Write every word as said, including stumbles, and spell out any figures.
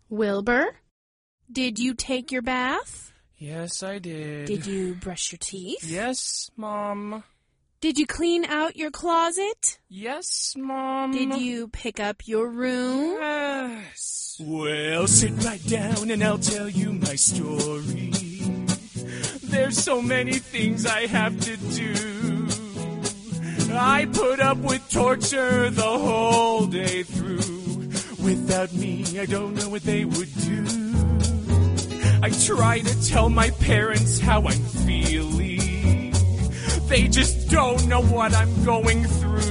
Wilbur, did you take your bath? Yes, I did. Did you brush your teeth? Yes, Mom. Did you clean out your closet? Yes, Mom. Did you pick up your room? Yes. Well, sit right down and I'll tell you my story. There's so many things I have to do. I put up with torture the whole day through. Without me, I don't know what they would do. I try to tell my parents how I'm feeling. They just don't know what I'm going through.